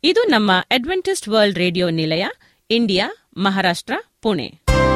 ಇದು ನಮ್ಮ adventist world radio ನಿಲಯ, ಇಂಡಿಯಾ, ಮಹಾರಾಷ್ಟ್ರ, ಪುಣೆ.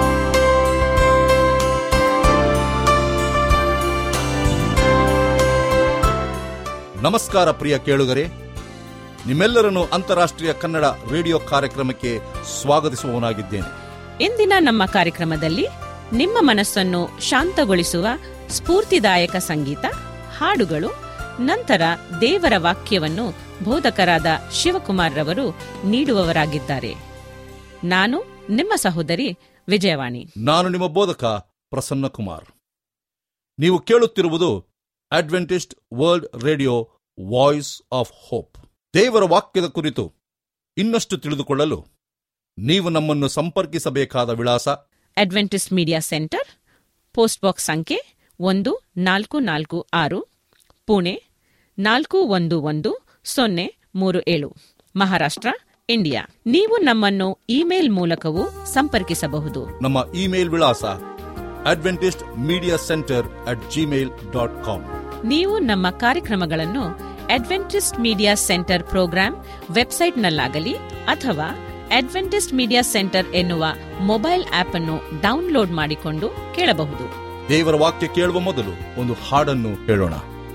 ನಮಸ್ಕಾರ ಪ್ರಿಯ ಕೇಳುಗರೆ, ನಿಮ್ಮೆಲ್ಲರನ್ನು ಅಂತಾರಾಷ್ಟ್ರೀಯ ಕನ್ನಡ ರೇಡಿಯೋ ಕಾರ್ಯಕ್ರಮಕ್ಕೆ ಸ್ವಾಗತಿಸುವವನಾಗಿದ್ದೇನೆ. ಇಂದಿನ ನಮ್ಮ ಕಾರ್ಯಕ್ರಮದಲ್ಲಿ ನಿಮ್ಮ ಮನಸ್ಸನ್ನು ಶಾಂತಗೊಳಿಸುವ ಸ್ಫೂರ್ತಿದಾಯಕ ಸಂಗೀತ, ಹಾಡುಗಳು, ನಂತರ ದೇವರ ವಾಕ್ಯವನ್ನು ಬೋಧಕರಾದ ಶಿವಕುಮಾರ್ ರವರು ನೀಡುವವರಾಗಿದ್ದಾರೆ. ನಾನು ನಿಮ್ಮ ಸಹೋದರಿ ವಿಜಯವಾಣಿ. ನಾನು ನಿಮ್ಮ ಬೋಧಕ ಪ್ರಸನ್ನ ಕುಮಾರ್. ನೀವು ಕೇಳುತ್ತಿರುವುದು adventist world radio, voice of hope. ದೇವರ ವಾಕ್ಯದ ಕುರಿತು ಇನ್ನಷ್ಟು ತಿಳಿದುಕೊಳ್ಳಲು ನೀವು ನಮ್ಮನ್ನು ಸಂಪರ್ಕಿಸಬೇಕಾದ ವಿಳಾಸ: adventist media center, post box ಸಂಖ್ಯೆ 1446, ಪುಣೆ 411037, ಮಹಾರಾಷ್ಟ್ರ, ಇಂಡಿಯಾ. ನೀವು ನಮ್ಮನ್ನು ಇಮೇಲ್ ಮೂಲಕವೂ ಸಂಪರ್ಕಿಸಬಹುದು. ನಮ್ಮ ಇಮೇಲ್ ವಿಳಾಸ adventistmediacenter@gmail.com. ನೀವು ನಮ್ಮ ಕಾರ್ಯಕ್ರಮಗಳನ್ನು ಅಡ್ವೆಂಟಿಸ್ಟ್ ಮೀಡಿಯಾ ಸೆಂಟರ್ ಪ್ರೋಗ್ರಾಂ ವೆಬ್ಸೈಟ್ನಲ್ಲಾಗಲಿ ಅಥವಾ ಅಡ್ವೆಂಟಿಸ್ಟ್ ಮೀಡಿಯಾ ಸೆಂಟರ್ ಎನ್ನುವ ಮೊಬೈಲ್ ಆಪ್ ಅನ್ನು ಡೌನ್ಲೋಡ್ ಮಾಡಿಕೊಂಡು ಕೇಳಬಹುದು. ದೇವರ ವಾಕ್ಯ ಕೇಳುವ ಮೊದಲು ಒಂದು ಹಾಡನ್ನು ಕೇಳೋಣ.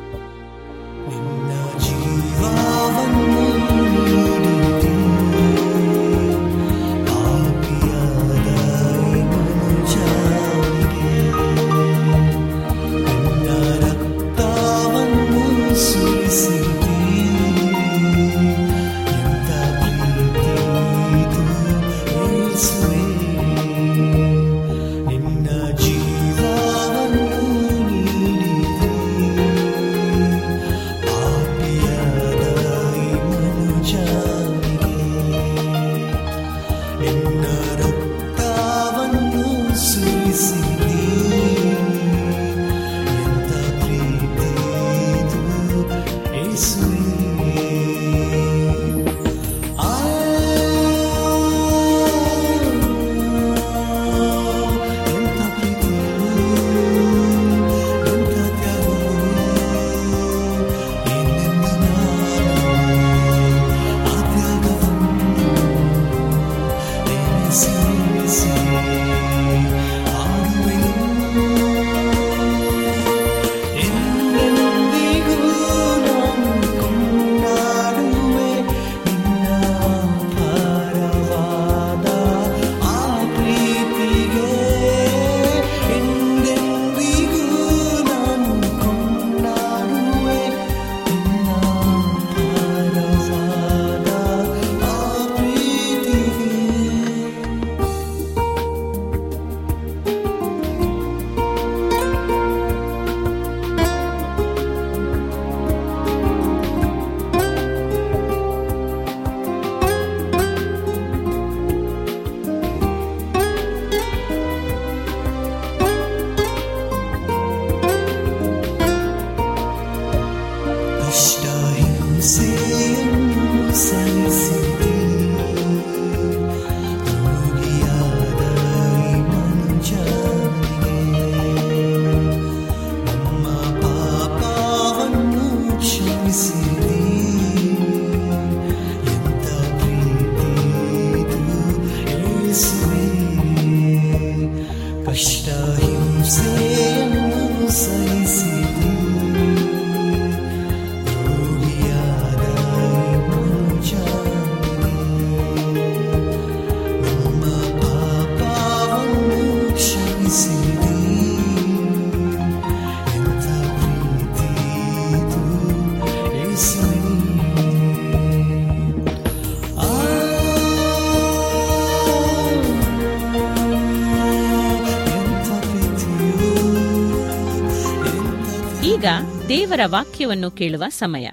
ಈಗ ದೇವರ ವಾಕ್ಯವನ್ನು ಕೇಳುವ ಸಮಯ.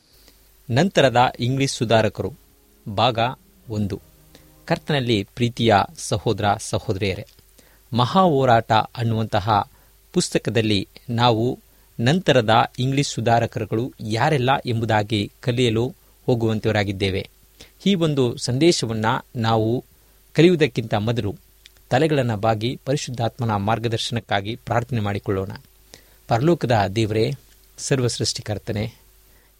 ನಂತರದ ಇಂಗ್ಲಿಷ್ ಸುಧಾರಕರು, ಭಾಗ 1. ಕರ್ತನಲ್ಲಿ ಪ್ರೀತಿಯ ಸಹೋದರ ಸಹೋದರಿಯರೇ, ಮಹಾ ಹೋರಾಟ ಅನ್ನುವಂತಹ ಪುಸ್ತಕದಲ್ಲಿ ನಾವು ನಂತರದ ಇಂಗ್ಲಿಷ್ ಸುಧಾರಕರುಗಳು ಯಾರೆಲ್ಲ ಎಂಬುದಾಗಿ ಕಲಿಯಲು ಹೋಗುವಂತವರಾಗಿದ್ದೇವೆ. ಈ ಒಂದು ಸಂದೇಶವನ್ನು ನಾವು ಕಲಿಯುವುದಕ್ಕಿಂತ ಮೊದಲು ತಲೆಗಳನ್ನು ಬಾಗಿ ಪರಿಶುದ್ಧಾತ್ಮನ ಮಾರ್ಗದರ್ಶನಕ್ಕಾಗಿ ಪ್ರಾರ್ಥನೆ ಮಾಡಿಕೊಳ್ಳೋಣ. ಪರಲೋಕದ ದೇವರೇ, ಸರ್ವಸೃಷ್ಟಿಕರ್ತನೆ,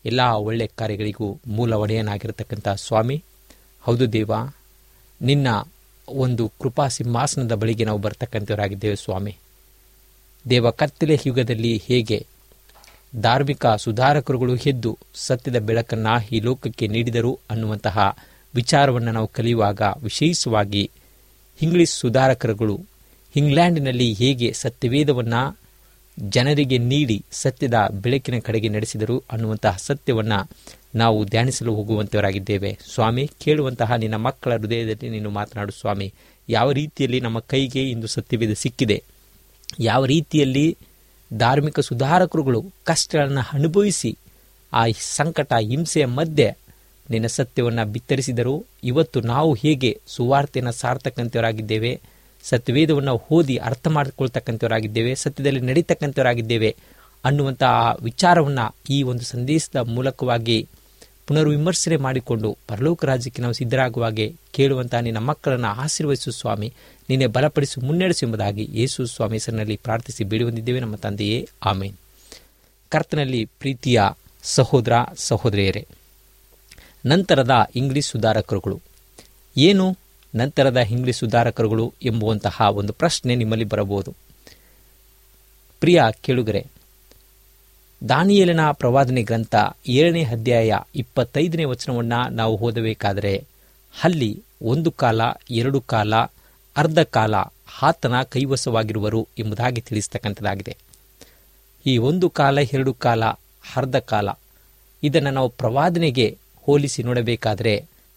ಎಲ್ಲ ಒಳ್ಳೆ ಕಾರ್ಯಗಳಿಗೂ ಮೂಲ ಒಡೆಯನಾಗಿರತಕ್ಕಂಥ ಸ್ವಾಮಿ, ಹೌದು ದೇವ, ನಿನ್ನ ಒಂದು ಕೃಪಾ ಸಿಂಹಾಸನದ ಬಳಿಗೆ ನಾವು ಬರ್ತಕ್ಕಂಥವರಾಗಿದ್ದೇವೆ ಸ್ವಾಮಿ. ದೇವ, ಕತ್ತಲೆ ಯುಗದಲ್ಲಿ ಹೇಗೆ ಧಾರ್ಮಿಕ ಸುಧಾರಕರುಗಳು ಎದ್ದು ಸತ್ಯದ ಬೆಳಕನ್ನು ಈ ಲೋಕಕ್ಕೆ ನೀಡಿದರು ಅನ್ನುವಂತಹ ವಿಚಾರವನ್ನು ನಾವು ಕಲಿಯುವಾಗ, ವಿಶೇಷವಾಗಿ ಇಂಗ್ಲಿಷ್ ಸುಧಾರಕರುಗಳು ಇಂಗ್ಲೆಂಡಿನಲ್ಲಿ ಹೇಗೆ ಸತ್ಯವೇದವನ್ನು ಜನರಿಗೆ ನೀಡಿ ಸತ್ಯದ ಬೆಳಕಿನ ಕಡೆಗೆ ನಡೆಸಿದರು ಅನ್ನುವಂತಹ ಸತ್ಯವನ್ನು ನಾವು ಧ್ಯಾನಿಸಲು ಹೋಗುವಂತವರಾಗಿದ್ದೇವೆ ಸ್ವಾಮಿ. ಕೇಳುವಂತಹ ನಿನ್ನ ಮಕ್ಕಳ ಹೃದಯದಲ್ಲಿ ನೀನು ಮಾತನಾಡು ಸ್ವಾಮಿ. ಯಾವ ರೀತಿಯಲ್ಲಿ ನಮ್ಮ ಕೈಗೆ ಇಂದು ಸತ್ಯವೇದ ಸಿಕ್ಕಿದೆ, ಯಾವ ರೀತಿಯಲ್ಲಿ ಧಾರ್ಮಿಕ ಸುಧಾರಕರುಗಳು ಕಷ್ಟಗಳನ್ನು ಅನುಭವಿಸಿ ಆ ಸಂಕಟ ಹಿಂಸೆಯ ಮಧ್ಯೆ ನಿನ್ನ ಸತ್ಯವನ್ನು ಬಿತ್ತರಿಸಿದರು. ಇವತ್ತು ನಾವು ಹೇಗೆ ಸುವಾರ್ತೆಯನ್ನು ಸಾರ್ತಕ್ಕಂಥವರಾಗಿದ್ದೇವೆ, ಸತ್ಯವೇದವನ್ನು ಓದಿ ಅರ್ಥ ಮಾಡಿಕೊಳ್ತಕ್ಕಂಥವರಾಗಿದ್ದೇವೆ, ಸತ್ಯದಲ್ಲಿ ನಡೀತಕ್ಕಂಥವರಾಗಿದ್ದೇವೆ ಅನ್ನುವಂತಹ ವಿಚಾರವನ್ನು ಈ ಒಂದು ಸಂದೇಶದ ಮೂಲಕವಾಗಿ ಪುನರ್ವಿಮರ್ಶನೆ ಮಾಡಿಕೊಂಡು ಪರಲೋಕ ರಾಜ್ಯಕ್ಕೆ ನಾವು ಸಿದ್ಧರಾಗುವಾಗೆ ಕೇಳುವಂತಹ ನಿನ್ನ ಮಕ್ಕಳನ್ನು ಆಶೀರ್ವದಿಸು ಸ್ವಾಮಿ. ನಿನ್ನೆ ಬಲಪಡಿಸಿ ಮುನ್ನಡೆಸು ಎಂಬುದಾಗಿ ಯೇಸು ಸ್ವಾಮಿ ಹೆಸರಿನಲ್ಲಿ ಪ್ರಾರ್ಥಿಸಿ ಬೇಡಿ ಹೊಂದಿದ್ದೇವೆ ನಮ್ಮ ತಂದೆಯೇ, ಆಮೇನ್. ಕರ್ತನಲ್ಲಿ ಪ್ರೀತಿಯ ಸಹೋದರ ಸಹೋದರಿಯರೇ, ನಂತರದ ಇಂಗ್ಲಿಷ್ ಸುಧಾರಕರುಗಳು ಏನು? ನಂತರದ ಇಂಗ್ಲಿಷ್ ಸುಧಾರಕರುಗಳು ಎಂಬುವಂತಹ ಒಂದು ಪ್ರಶ್ನೆ ನಿಮ್ಮಲ್ಲಿ ಬರಬಹುದು. ಪ್ರಿಯ ಕೇಳುಗರೆ, ದಾನಿಯೇಲನ ಪ್ರವಾದನೆ ಗ್ರಂಥ 7ನೇ ಅಧ್ಯಾಯ 25ನೇ ವಚನವನ್ನು ನಾವು ಓದಬೇಕಾದರೆ ಅಲ್ಲಿ ಒಂದು ಕಾಲ, ಎರಡು ಕಾಲ, ಅರ್ಧ ಕಾಲ ಆತನ ಕೈವಶವಾಗಿರುವರು ಎಂಬುದಾಗಿ ತಿಳಿಸ್ತಕ್ಕಂಥದ್ದಾಗಿದೆ. ಈ ಒಂದು ಕಾಲ, ಎರಡು ಕಾಲ, ಅರ್ಧ ಕಾಲ ಇದನ್ನು ನಾವು ಪ್ರವಾದನೆಗೆ ಹೋಲಿಸಿ ನೋಡಬೇಕಾದರೆ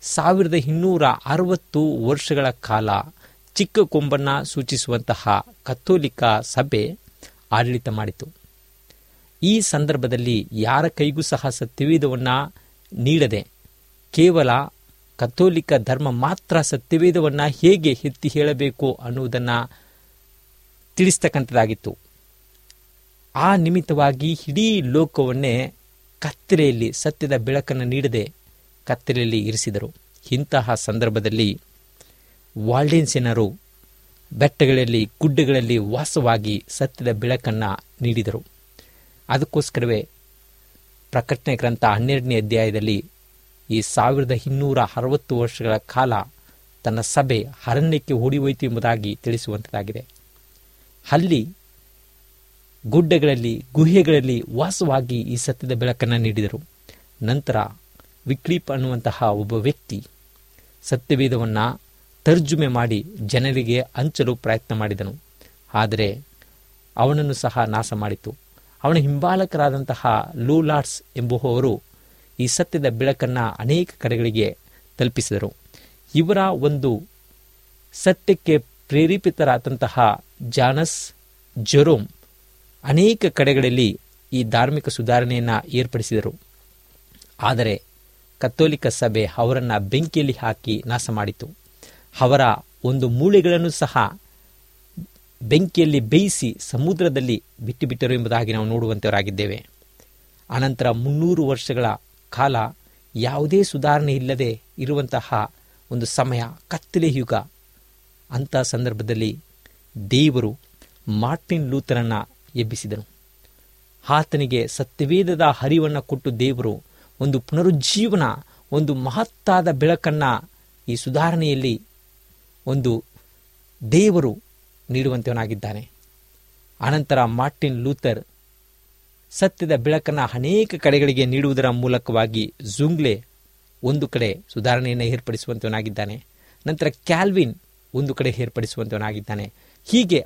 1260 ವರ್ಷಗಳ ಕಾಲ ಚಿಕ್ಕ ಕೊಂಬನ್ನು ಸೂಚಿಸುವಂತಹ ಕಥೋಲಿಕ ಸಭೆ ಆಡಳಿತ ಮಾಡಿತು. ಈ ಸಂದರ್ಭದಲ್ಲಿ ಯಾರ ಕೈಗೂ ಸಹ ಸತ್ಯವೇದವನ್ನು ನೀಡದೆ ಕೇವಲ ಕಥೋಲಿಕ ಧರ್ಮ ಮಾತ್ರ ಸತ್ಯವೇದವನ್ನು ಹೇಗೆ ಎತ್ತಿ ಹೇಳಬೇಕು ಅನ್ನುವುದನ್ನು ತಿಳಿಸ್ತಕ್ಕಂಥದ್ದಾಗಿತ್ತು. ಆ ನಿಮಿತ್ತವಾಗಿ ಇಡೀ ಲೋಕವನ್ನೇ ಕತ್ತಲೆಯಲ್ಲಿ ಸತ್ಯದ ಬೆಳಕನ್ನು ನೀಡದೆ ಕತ್ತಲೆಯಲ್ಲಿ ಇರಿಸಿದರು. ಇಂತಹ ಸಂದರ್ಭದಲ್ಲಿ ವಾಲ್ಡೆನ್ಸಿಯನರು ಬೆಟ್ಟಗಳಲ್ಲಿ, ಗುಡ್ಡಗಳಲ್ಲಿ ವಾಸವಾಗಿ ಸತ್ಯದ ಬೆಳಕನ್ನು ನೀಡಿದರು. ಅದಕ್ಕೋಸ್ಕರವೇ ಪ್ರಕಟಣೆ ಗ್ರಂಥ 12ನೇ ಅಧ್ಯಾಯದಲ್ಲಿ ಈ 1260 ವರ್ಷಗಳ ಕಾಲ ತನ್ನ ಸಭೆ ಅರಣ್ಯಕ್ಕೆ ಓಡಿ ಹೋಯಿತು ಎಂಬುದಾಗಿ ತಿಳಿಸುವಂಥದ್ದಾಗಿದೆ. ಅಲ್ಲಿ ಗುಡ್ಡಗಳಲ್ಲಿ, ಗುಹೆಗಳಲ್ಲಿ ವಾಸವಾಗಿ ಈ ಸತ್ಯದ ಬೆಳಕನ್ನು ನೀಡಿದರು. ನಂತರ ವಿಕ್ಲಿಪ್ ಅನ್ನುವಂತಹ ಒಬ್ಬ ವ್ಯಕ್ತಿ ಸತ್ಯವೇದವನ್ನು ತರ್ಜುಮೆ ಮಾಡಿ ಜನರಿಗೆ ಹಂಚಲು ಪ್ರಯತ್ನ ಮಾಡಿದನು. ಆದರೆ ಅವನನ್ನು ಸಹ ನಾಶ ಮಾಡಿತು. ಅವನ ಹಿಂಬಾಲಕರಾದಂತಹ ಲೂಲಾರ್ಡ್ಸ್ ಎಂಬುವವರು ಈ ಸತ್ಯದ ಬೆಳಕನ್ನು ಅನೇಕ ಕಡೆಗಳಿಗೆ ತಲುಪಿಸಿದರು. ಇವರ ಒಂದು ಸತ್ಯಕ್ಕೆ ಪ್ರೇರೇಪಿತರಾದಂತಹ ಜಾನಸ್ ಜೆರೋಮ್ ಅನೇಕ ಕಡೆಗಳಲ್ಲಿ ಈ ಧಾರ್ಮಿಕ ಸುಧಾರಣೆಯನ್ನು ಏರ್ಪಡಿಸಿದರು. ಆದರೆ ಕಥೋಲಿಕ ಸಭೆ ಅವರನ್ನು ಬೆಂಕಿಯಲ್ಲಿ ಹಾಕಿ ನಾಶ ಮಾಡಿತು. ಅವರ ಒಂದು ಮೂಳೆಗಳನ್ನು ಸಹ ಬೆಂಕಿಯಲ್ಲಿ ಬೇಯಿಸಿ ಸಮುದ್ರದಲ್ಲಿ ಬಿಟ್ಟುಬಿಟ್ಟರು ಎಂಬುದಾಗಿ ನಾವು ನೋಡುವಂತವರಾಗಿದ್ದೇವೆ. ಅನಂತರ 300 ವರ್ಷಗಳ ಕಾಲ ಯಾವುದೇ ಸುಧಾರಣೆ ಇಲ್ಲದೆ ಇರುವಂತಹ ಒಂದು ಸಮಯ, ಕತ್ತಲೆ ಯುಗ. ಅಂಥ ಸಂದರ್ಭದಲ್ಲಿ ದೇವರು ಮಾರ್ಟಿನ್ ಲೂಥರನ್ನು ಎಬ್ಬಿಸಿದನು. ಆತನಿಗೆ ಸತ್ಯವೇದದ ಅರಿವನ್ನು ಕೊಟ್ಟು ದೇವರು ಒಂದು ಪುನರುಜ್ಜೀವನ, ಒಂದು ಮಹತ್ತಾದ ಬೆಳಕನ್ನು ಈ ಸುಧಾರಣೆಯಲ್ಲಿ ಒಂದು ದೇವರು ನೀಡುವಂತವನಾಗಿದ್ದಾನೆ. ಅನಂತರ ಮಾರ್ಟಿನ್ ಲೂಥರ್ ಸತ್ಯದ ಬೆಳಕನ್ನು ಅನೇಕ ಕಡೆಗಳಿಗೆ ನೀಡುವುದರ ಮೂಲಕವಾಗಿ ಜುಂಗ್ಲೆ ಒಂದು ಕಡೆ ಸುಧಾರಣೆಯನ್ನು ಏರ್ಪಡಿಸುವಂತವನಾಗಿದ್ದಾನೆ. ನಂತರ ಕ್ಯಾಲ್ವಿನ್ ಒಂದು ಕಡೆ ಏರ್ಪಡಿಸುವಂತವನಾಗಿದ್ದಾನೆ. ಹೀಗೆ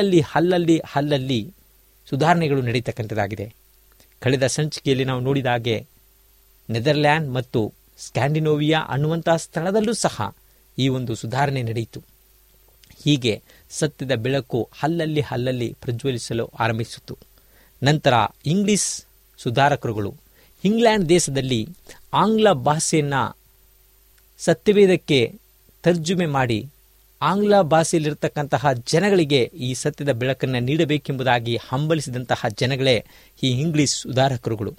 ಅಲ್ಲಲ್ಲಿ ಸುಧಾರಣೆಗಳು ನಡೀತಕ್ಕಂಥದ್ದಾಗಿದೆ. ಕಳೆದ ಸಂಚಿಕೆಯಲ್ಲಿ ನಾವು ನೋಡಿದ ಹಾಗೆ ನೆದರ್ಲ್ಯಾಂಡ್ ಮತ್ತು ಸ್ಕ್ಯಾಂಡಿನೋವಿಯಾ ಅನ್ನುವಂತಹ ಸ್ಥಳದಲ್ಲೂ ಸಹ ಈ ಒಂದು ಸುಧಾರಣೆ ನಡೆಯಿತು. ಹೀಗೆ ಸತ್ಯದ ಬೆಳಕು ಅಲ್ಲಲ್ಲಿ ಪ್ರಜ್ವಲಿಸಲು ಆರಂಭಿಸಿತು. ನಂತರ ಇಂಗ್ಲಿಷ್ ಸುಧಾರಕರುಗಳು ಇಂಗ್ಲೆಂಡ್ ದೇಶದಲ್ಲಿ ಆಂಗ್ಲ ಭಾಷೆಯನ್ನು ಸತ್ಯವೇದಕ್ಕೆ ತರ್ಜುಮೆ ಮಾಡಿ ಆಂಗ್ಲ ಭಾಷೆಯಲ್ಲಿರತಕ್ಕಂತಹ ಜನಗಳಿಗೆ ಈ ಸತ್ಯದ ಬೆಳಕನ್ನು ನೀಡಬೇಕೆಂಬುದಾಗಿ ಹಂಬಲಿಸಿದಂತಹ ಜನಗಳೇ ಈ ಇಂಗ್ಲಿಷ್ ಸುಧಾರಕರುಗಳು.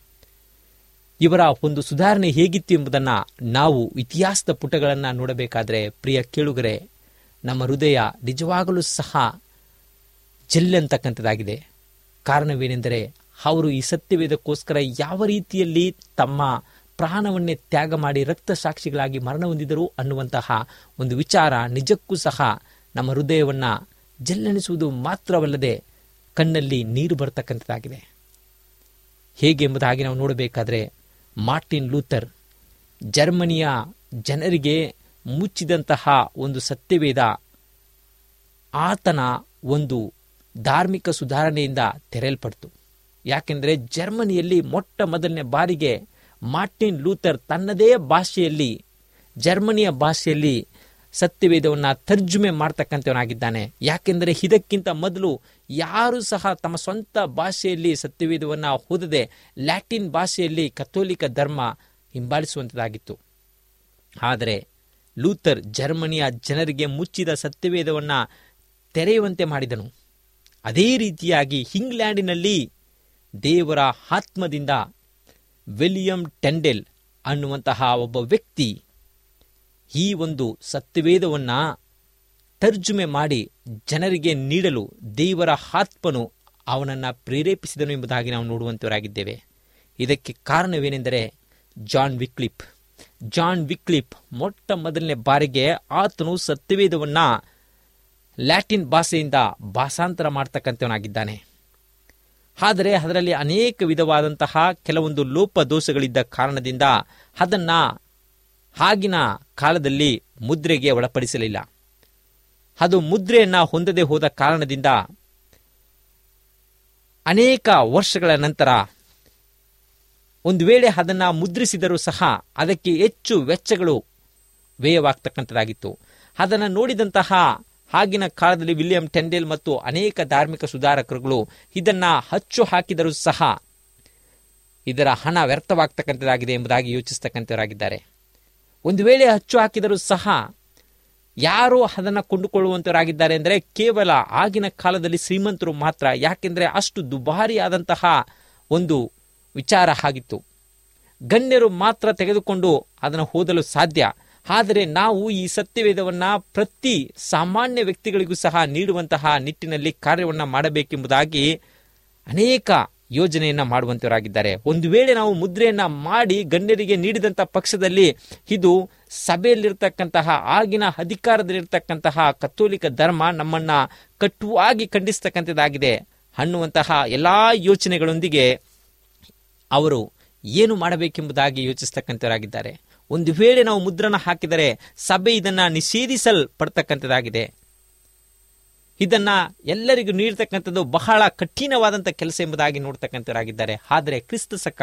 ಇವರ ಒಂದು ಸುಧಾರಣೆ ಹೇಗಿತ್ತು ಎಂಬುದನ್ನು ನಾವು ಇತಿಹಾಸದ ಪುಟಗಳನ್ನು ನೋಡಬೇಕಾದರೆ, ಪ್ರಿಯ ಕೇಳುಗರೆ, ನಮ್ಮ ಹೃದಯ ನಿಜವಾಗಲೂ ಸಹ ಜಲ್ಲೆಂತಕ್ಕಂಥದ್ದಾಗಿದೆ. ಕಾರಣವೇನೆಂದರೆ ಅವರು ಈ ಸತ್ಯವೇದಕ್ಕೋಸ್ಕರ ಯಾವ ರೀತಿಯಲ್ಲಿ ತಮ್ಮ ಪ್ರಾಣವನ್ನೇ ತ್ಯಾಗ ಮಾಡಿ ರಕ್ತ ಸಾಕ್ಷಿಗಳಾಗಿ ಮರಣ ಹೊಂದಿದರು ಅನ್ನುವಂತಹ ಒಂದು ವಿಚಾರ ನಿಜಕ್ಕೂ ಸಹ ನಮ್ಮ ಹೃದಯವನ್ನು ಜಲ್ಲಣಿಸುವುದು ಮಾತ್ರವಲ್ಲದೆ ಕಣ್ಣಲ್ಲಿ ನೀರು ಬರ್ತಕ್ಕಂಥದ್ದಾಗಿದೆ. ಹೇಗೆ ಎಂಬುದಾಗಿ ನಾವು ನೋಡಬೇಕಾದ್ರೆ, ಮಾರ್ಟಿನ್ ಲೂಥರ್ ಜರ್ಮನಿಯ ಜನರಿಗೆ ಮುಚ್ಚಿದಂತಹ ಒಂದು ಸತ್ಯವೇದ ಆತನ ಒಂದು ಧಾರ್ಮಿಕ ಸುಧಾರಣೆಯಿಂದ ತೆರೆಯಲ್ಪಡ್ತು. ಯಾಕೆಂದರೆ ಜರ್ಮನಿಯಲ್ಲಿ ಮೊಟ್ಟ ಮೊದಲನೇ ಬಾರಿಗೆ ಮಾರ್ಟಿನ್ ಲೂಥರ್ ತನ್ನದೇ ಭಾಷೆಯಲ್ಲಿ, ಜರ್ಮನಿಯ ಭಾಷೆಯಲ್ಲಿ ಸತ್ಯವೇದವನ್ನು ತರ್ಜುಮೆ ಮಾಡ್ತಕ್ಕಂಥವನಾಗಿದ್ದಾನೆ. ಯಾಕೆಂದರೆ ಇದಕ್ಕಿಂತ ಮೊದಲು ಯಾರೂ ಸಹ ತಮ್ಮ ಸ್ವಂತ ಭಾಷೆಯಲ್ಲಿ ಸತ್ಯವೇದವನ್ನು ಓದದೆ ಲ್ಯಾಟಿನ್ ಭಾಷೆಯಲ್ಲಿ ಕಥೋಲಿಕ ಧರ್ಮ ಹಿಂಬಾಲಿಸುವಂಥದ್ದಾಗಿತ್ತು. ಆದರೆ ಲೂಥರ್ ಜರ್ಮನಿಯ ಜನರಿಗೆ ಮುಚ್ಚಿದ ಸತ್ಯವೇದವನ್ನು ತೆರೆಯುವಂತೆ ಮಾಡಿದನು. ಅದೇ ರೀತಿಯಾಗಿ ಇಂಗ್ಲೆಂಡಿನಲ್ಲಿ ದೇವರ ಆತ್ಮದಿಂದ ವಿಲಿಯಂ ಟೆಂಡೆಲ್ ಅನ್ನುವಂತಹ ಒಬ್ಬ ವ್ಯಕ್ತಿ ಈ ಒಂದು ಸತ್ಯವೇದವನ್ನು ತರ್ಜುಮೆ ಮಾಡಿ ಜನರಿಗೆ ನೀಡಲು ದೇವರ ಆತ್ಮನು ಅವನನ್ನು ಪ್ರೇರೇಪಿಸಿದನು ಎಂಬುದಾಗಿ ನಾವು ನೋಡುವಂತವರಾಗಿದ್ದೇವೆ. ಇದಕ್ಕೆ ಕಾರಣವೇನೆಂದರೆ ಜಾನ್ ವಿಕ್ಲಿಪ್ ಮೊಟ್ಟ ಮೊದಲನೇ ಬಾರಿಗೆ ಆತನು ಸತ್ಯವೇದವನ್ನು ಲ್ಯಾಟಿನ್ ಭಾಷೆಯಿಂದ ಭಾಷಾಂತರ ಮಾಡ್ತಕ್ಕಂಥವನಾಗಿದ್ದಾನೆ. ಆದರೆ ಅದರಲ್ಲಿ ಅನೇಕ ವಿಧವಾದಂತಹ ಕೆಲವೊಂದು ಲೋಪದೋಷಗಳಿದ್ದ ಕಾರಣದಿಂದ ಅದನ್ನು ಆಗಿನ ಕಾಲದಲ್ಲಿ ಮುದ್ರೆಗೆ ಒಳಪಡಿಸಲಿಲ್ಲ. ಅದು ಮುದ್ರೆಯನ್ನು ಹೊಂದದೆ ಹೋದ ಕಾರಣದಿಂದ ಅನೇಕ ವರ್ಷಗಳ ನಂತರ ಒಂದು ವೇಳೆ ಅದನ್ನು ಮುದ್ರಿಸಿದರೂ ಸಹ ಅದಕ್ಕೆ ಹೆಚ್ಚು ವೆಚ್ಚಗಳು ವ್ಯಯವಾಗ್ತಕ್ಕಂಥದ್ದಾಗಿತ್ತು. ಅದನ್ನು ನೋಡಿದಂತಹ ಆಗಿನ ಕಾಲದಲ್ಲಿ ವಿಲಿಯಂ ಟೆಂಡೆಲ್ ಮತ್ತು ಅನೇಕ ಧಾರ್ಮಿಕ ಸುಧಾರಕರುಗಳು ಇದನ್ನು ಅಚ್ಚು ಹಾಕಿದರೂ ಸಹ ಇದರ ಹಣ ವ್ಯರ್ಥವಾಗ್ತಕ್ಕಂಥದ್ದಾಗಿದೆ ಎಂಬುದಾಗಿ ಯೋಚಿಸ್ತಕ್ಕಂಥವರಾಗಿದ್ದಾರೆ. ಒಂದು ವೇಳೆ ಅಚ್ಚು ಹಾಕಿದರೂ ಸಹ ಯಾರು ಅದನ್ನು ಕೊಂಡುಕೊಳ್ಳುವಂತವರಾಗಿದ್ದಾರೆ ಅಂದರೆ ಕೇವಲ ಆಗಿನ ಕಾಲದಲ್ಲಿ ಶ್ರೀಮಂತರು ಮಾತ್ರ. ಯಾಕೆಂದರೆ ಅಷ್ಟು ದುಬಾರಿಯಾದಂತಹ ಒಂದು ವಿಚಾರ ಆಗಿತ್ತು. ಗಣ್ಯರು ಮಾತ್ರ ತೆಗೆದುಕೊಂಡು ಅದನ್ನು ಓದಲು ಸಾಧ್ಯ. ಆದರೆ ನಾವು ಈ ಸತ್ಯವೇದವನ್ನು ಪ್ರತಿ ಸಾಮಾನ್ಯ ವ್ಯಕ್ತಿಗಳಿಗೂ ಸಹ ನೀಡುವಂತಹ ನಿಟ್ಟಿನಲ್ಲಿ ಕಾರ್ಯವನ್ನು ಮಾಡಬೇಕೆಂಬುದಾಗಿ ಅನೇಕ ಯೋಜನೆಯನ್ನು ಮಾಡುವಂತವರಾಗಿದ್ದಾರೆ. ಒಂದು ವೇಳೆ ನಾವು ಮುದ್ರೆಯನ್ನು ಮಾಡಿ ಗಣ್ಯರಿಗೆ ನೀಡಿದಂಥ ಪಕ್ಷದಲ್ಲಿ ಇದು ಸಭೆಯಲ್ಲಿರ್ತಕ್ಕಂತಹ ಆಗಿನ ಅಧಿಕಾರದಲ್ಲಿರ್ತಕ್ಕಂತಹ ಕಥೋಲಿಕ ಧರ್ಮ ನಮ್ಮನ್ನು ಕಟ್ಟುವಾಗಿ ಖಂಡಿಸ್ತಕ್ಕಂಥದ್ದಾಗಿದೆ ಅನ್ನುವಂತಹ ಎಲ್ಲ ಯೋಚನೆಗಳೊಂದಿಗೆ ಅವರು ಏನು ಮಾಡಬೇಕೆಂಬುದಾಗಿ ಯೋಚಿಸ್ತಕ್ಕಂಥವರಾಗಿದ್ದಾರೆ. ಒಂದು ವೇಳೆ ನಾವು ಮುದ್ರಣ ಹಾಕಿದರೆ ಸಭೆ ಇದನ್ನು ನಿಷೇಧಿಸಲ್ಪಡ್ತಕ್ಕಂಥದ್ದಾಗಿದೆ. ಇದನ್ನು ಎಲ್ಲರಿಗೂ ನೀಡತಕ್ಕಂಥದ್ದು ಬಹಳ ಕಠಿಣವಾದಂಥ ಕೆಲಸ ಎಂಬುದಾಗಿ ನೋಡ್ತಕ್ಕಂಥವರಾಗಿದ್ದಾರೆ. ಆದರೆ ಕ್ರಿಸ್ತ ಶಕ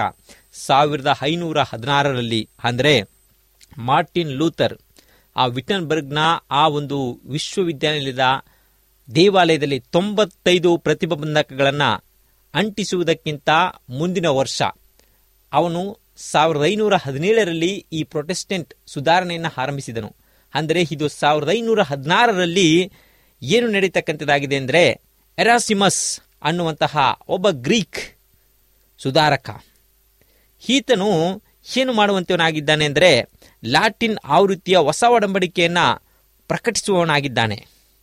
1516 ಅಂದರೆ ಮಾರ್ಟಿನ್ ಲೂಥರ್ ಆ ವಿಟನ್ಬರ್ಗ್ನ ಆ ಒಂದು ವಿಶ್ವವಿದ್ಯಾನಿಲಯದ ದೇವಾಲಯದಲ್ಲಿ 95 ಪ್ರತಿಬಂಧಕಗಳನ್ನು ಅಂಟಿಸುವುದಕ್ಕಿಂತ ಮುಂದಿನ ವರ್ಷ ಅವನು 1517 ಈ ಪ್ರೊಟೆಸ್ಟೆಂಟ್ ಸುಧಾರಣೆಯನ್ನು ಆರಂಭಿಸಿದನು. ಅಂದರೆ ಇದು 1516 ಏನು ನಡೀತಕ್ಕಂಥದ್ದಾಗಿದೆ ಅಂದರೆ ಎರಾಸಿಮಸ್ ಅನ್ನುವಂತಹ ಒಬ್ಬ ಗ್ರೀಕ್ ಸುಧಾರಕ, ಈತನು ಏನು ಮಾಡುವಂತವನಾಗಿದ್ದಾನೆ ಅಂದರೆ ಲ್ಯಾಟಿನ್ ಆವೃತ್ತಿಯ ಹೊಸ ಒಡಂಬಡಿಕೆಯನ್ನು ಪ್ರಕಟಿಸುವವನಾಗಿದ್ದಾನೆ.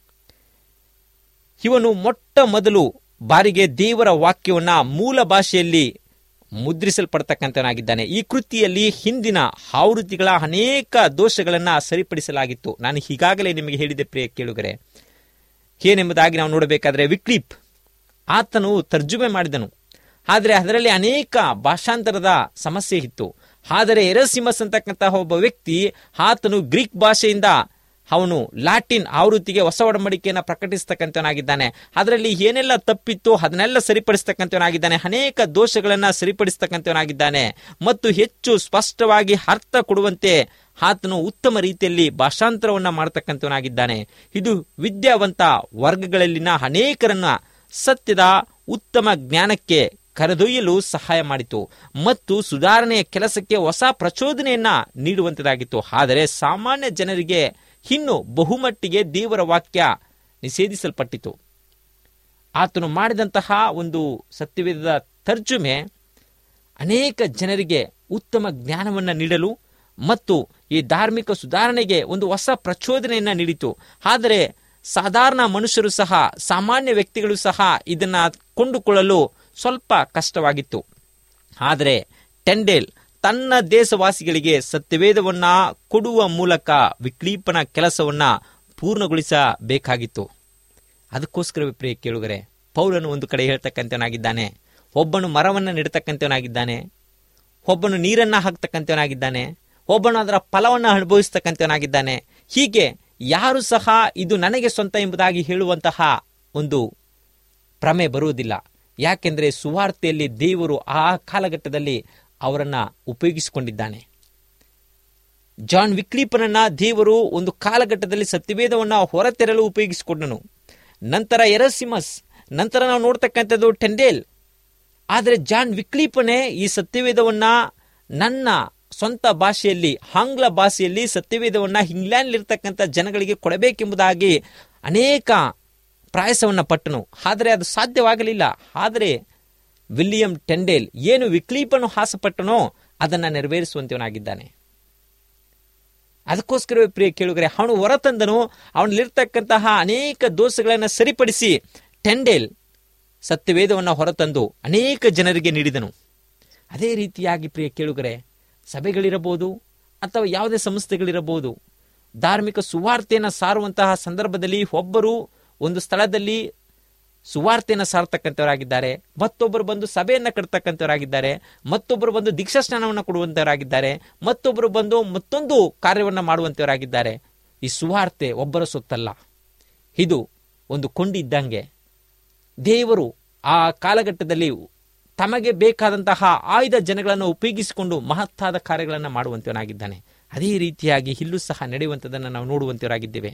ಇವನು ಮೊಟ್ಟ ಮೊದಲು ಬಾರಿಗೆ ದೇವರ ವಾಕ್ಯವನ್ನು ಮೂಲ ಭಾಷೆಯಲ್ಲಿ ಮುದ್ರಿಸಲ್ಪಡ್ತಕ್ಕಂಥವನಾಗಿದ್ದಾನೆ. ಈ ಕೃತಿಯಲ್ಲಿ ಹಿಂದಿನ ಆವೃತ್ತಿಗಳ ಅನೇಕ ದೋಷಗಳನ್ನು ಸರಿಪಡಿಸಲಾಗಿತ್ತು. ನಾನು ಈಗಾಗಲೇ ನಿಮಗೆ ಹೇಳಿದೆ ಪ್ರಿಯ ಕೇಳುಗರೆ, ಏನೆಂಬುದಾಗಿ ನಾವು ನೋಡಬೇಕಾದ್ರೆ ವಿಕ್ಲಿಪ್ ಆತನು ತರ್ಜುಮೆ ಮಾಡಿದನು. ಆದರೆ ಅದರಲ್ಲಿ ಅನೇಕ ಭಾಷಾಂತರದ ಸಮಸ್ಯೆ ಇತ್ತು. ಆದರೆ ಎರಾಸಿಮಸ್ ಅಂತಕ್ಕಂತಹ ಒಬ್ಬ ವ್ಯಕ್ತಿ ಆತನು ಗ್ರೀಕ್ ಭಾಷೆಯಿಂದ ಅವನು ಲ್ಯಾಟಿನ್ ಆವೃತ್ತಿಗೆ ಹೊಸ ಒಡಂಬಡಿಕೆಯನ್ನು ಪ್ರಕಟಿಸ್ತಕ್ಕಂಥವನಾಗಿದ್ದಾನೆ. ಅದರಲ್ಲಿ ಏನೆಲ್ಲ ತಪ್ಪಿತ್ತು ಅದನ್ನೆಲ್ಲ ಸರಿಪಡಿಸ್ತಕ್ಕಂಥವನಾಗಿದ್ದಾನೆ. ಅನೇಕ ದೋಷಗಳನ್ನು ಸರಿಪಡಿಸ್ತಕ್ಕಂಥವನಾಗಿದ್ದಾನೆ ಮತ್ತು ಹೆಚ್ಚು ಸ್ಪಷ್ಟವಾಗಿ ಅರ್ಥ ಕೊಡುವಂತೆ ಆತನು ಉತ್ತಮ ರೀತಿಯಲ್ಲಿ ಭಾಷಾಂತರವನ್ನು ಮಾಡತಕ್ಕಂಥವನಾಗಿದ್ದಾನೆ. ಇದು ವಿದ್ಯಾವಂತ ವರ್ಗಗಳಲ್ಲಿನ ಅನೇಕರನ್ನ ಸತ್ಯದ ಉತ್ತಮ ಜ್ಞಾನಕ್ಕೆ ಕರೆದೊಯ್ಯಲು ಸಹಾಯ ಮಾಡಿತು ಮತ್ತು ಸುಧಾರಣೆಯ ಕೆಲಸಕ್ಕೆ ಹೊಸ ಪ್ರಚೋದನೆಯನ್ನ ನೀಡುವಂತದಾಗಿತ್ತು. ಆದರೆ ಸಾಮಾನ್ಯ ಜನರಿಗೆ ಇನ್ನು ಬಹುಮಟ್ಟಿಗೆ ದೇವರ ವಾಕ್ಯ ನಿಷೇಧಿಸಲ್ಪಟ್ಟಿತು. ಆತನು ಮಾಡಿದಂತಹ ಒಂದು ಸತ್ಯವೇದದ ತರ್ಜುಮೆ ಅನೇಕ ಜನರಿಗೆ ಉತ್ತಮ ಜ್ಞಾನವನ್ನು ನೀಡಲು ಮತ್ತು ಈ ಧಾರ್ಮಿಕ ಸುಧಾರಣೆಗೆ ಒಂದು ಹೊಸ ಪ್ರಚೋದನೆಯನ್ನು ನೀಡಿತು. ಆದರೆ ಸಾಧಾರಣ ಮನುಷ್ಯರು ಸಹ, ಸಾಮಾನ್ಯ ವ್ಯಕ್ತಿಗಳು ಸಹ ಇದನ್ನು ಕೊಂಡುಕೊಳ್ಳಲು ಸ್ವಲ್ಪ ಕಷ್ಟವಾಗಿತ್ತು. ಆದರೆ ಟೆಂಡೇಲ್ ತನ್ನ ದೇಶವಾಸಿಗಳಿಗೆ ಸತ್ಯವೇದವನ್ನ ಕೊಡುವ ಮೂಲಕ ವಿಕ್ಲೀಪನ ಕೆಲಸವನ್ನ ಪೂರ್ಣಗೊಳಿಸಬೇಕಾಗಿತ್ತು. ಅದಕ್ಕೋಸ್ಕರವೇ ಪ್ರಿಯ ಕೇಳುಗರೆ, ಪೌಲನು ಒಂದು ಕಡೆ ಹೇಳ್ತಕ್ಕಂಥವನಾಗಿದ್ದಾನೆ, ಒಬ್ಬನು ಮರವನ್ನು ನೆಡತಕ್ಕಂಥವನಾಗಿದ್ದಾನೆ, ಒಬ್ಬನು ನೀರನ್ನು ಹಾಕ್ತಕ್ಕಂಥವನಾಗಿದ್ದಾನೆ, ಒಬ್ಬನು ಅದರ ಫಲವನ್ನು ಅನುಭವಿಸ್ತಕ್ಕಂಥವನಾಗಿದ್ದಾನೆ. ಹೀಗೆ ಯಾರು ಸಹ ಇದು ನನಗೆ ಸ್ವಂತ ಎಂಬುದಾಗಿ ಹೇಳುವಂತಹ ಒಂದು ಭ್ರಮೆ ಬರುವುದಿಲ್ಲ. ಯಾಕೆಂದರೆ ಸುವಾರ್ತೆಯಲ್ಲಿ ದೇವರು ಆ ಕಾಲಘಟ್ಟದಲ್ಲಿ ಅವರನ್ನು ಉಪಯೋಗಿಸಿಕೊಂಡಿದ್ದಾನೆ. ಜಾನ್ ವಿಕ್ಲೀಪನನ್ನ ದೇವರು ಒಂದು ಕಾಲಘಟ್ಟದಲ್ಲಿ ಸತ್ಯವೇದವನ್ನು ಹೊರತೆರಲು ಉಪಯೋಗಿಸಿಕೊಂಡನು. ನಂತರ ಎರಸಿಮಸ್, ನಂತರ ನಾವು ನೋಡ್ತಕ್ಕಂಥದ್ದು ಟೆಂಡೇಲ್. ಆದರೆ ಜಾನ್ ವಿಕ್ಲೀಪನೇ ಈ ಸತ್ಯವೇದವನ್ನ ನನ್ನ ಸ್ವಂತ ಭಾಷೆಯಲ್ಲಿ, ಆಂಗ್ಲ ಭಾಷೆಯಲ್ಲಿ ಸತ್ಯವೇದವನ್ನ ಇಂಗ್ಲೆಂಡ್ಲಿರ್ತಕ್ಕಂಥ ಜನಗಳಿಗೆ ಕೊಡಬೇಕೆಂಬುದಾಗಿ ಅನೇಕ ಪ್ರಯಾಸವನ್ನು ಪಟ್ಟನು. ಆದರೆ ಅದು ಸಾಧ್ಯವಾಗಲಿಲ್ಲ. ಆದರೆ ವಿಲಿಯಂ ಟೆಂಡೇಲ್ ಏನು ವಿಕ್ಲೀಪನು ಆಸೆಪಟ್ಟನೋ ಅದನ್ನು ನೆರವೇರಿಸುವಂತವನಾಗಿದ್ದಾನೆ. ಅದಕ್ಕೋಸ್ಕರವೇ ಪ್ರಿಯ ಕೇಳುಗರೆ, ಅವನು ಹೊರತಂದನು. ಅವನಲ್ಲಿರ್ತಕ್ಕಂತಹ ಅನೇಕ ದೋಷಗಳನ್ನು ಸರಿಪಡಿಸಿ ಟೆಂಡೇಲ್ ಸತ್ಯವೇದವನ್ನು ಹೊರತಂದು ಅನೇಕ ಜನರಿಗೆ ನೀಡಿದನು. ಅದೇ ರೀತಿಯಾಗಿ ಪ್ರಿಯ ಕೇಳುಗರೆ, ಸಭೆಗಳಿರಬಹುದು ಅಥವಾ ಯಾವುದೇ ಸಂಸ್ಥೆಗಳಿರಬಹುದು, ಧಾರ್ಮಿಕ ಸುವಾರ್ತೆಯನ್ನು ಸಾರುವಂತಹ ಸಂದರ್ಭದಲ್ಲಿ ಒಬ್ಬರು ಒಂದು ಸ್ಥಳದಲ್ಲಿ ಸುವಾರ್ತೆಯನ್ನು ಸಾರತಕ್ಕಂಥವರಾಗಿದ್ದಾರೆ, ಮತ್ತೊಬ್ಬರು ಬಂದು ಸಭೆಯನ್ನು ಕಟ್ತಕ್ಕಂಥವರಾಗಿದ್ದಾರೆ, ಮತ್ತೊಬ್ಬರು ಬಂದು ದೀಕ್ಷಾಸ್ನಾನವನ್ನು ಕೊಡುವಂಥವರಾಗಿದ್ದಾರೆ, ಮತ್ತೊಬ್ಬರು ಬಂದು ಮತ್ತೊಂದು ಕಾರ್ಯವನ್ನು ಮಾಡುವಂಥವರಾಗಿದ್ದಾರೆ. ಈ ಸುವಾರ್ತೆ ಒಬ್ಬರ ಸೊತ್ತಲ್ಲ, ಇದು ಒಂದು ಕೊಂಡಿ ಇದ್ದಂಗೆ. ದೇವರು ಆ ಕಾಲಘಟ್ಟದಲ್ಲಿ ತಮಗೆ ಬೇಕಾದಂತಹ ಆಯ್ದ ಜನಗಳನ್ನು ಉಪಯೋಗಿಸಿಕೊಂಡು ಮಹತ್ತಾದ ಕಾರ್ಯಗಳನ್ನು ಮಾಡುವಂತವನಾಗಿದ್ದಾನೆ. ಅದೇ ರೀತಿಯಾಗಿ ಇಲ್ಲೂ ಸಹ ನಡೆಯುವಂಥದ್ದನ್ನು ನಾವು ನೋಡುವಂತವರಾಗಿದ್ದೇವೆ.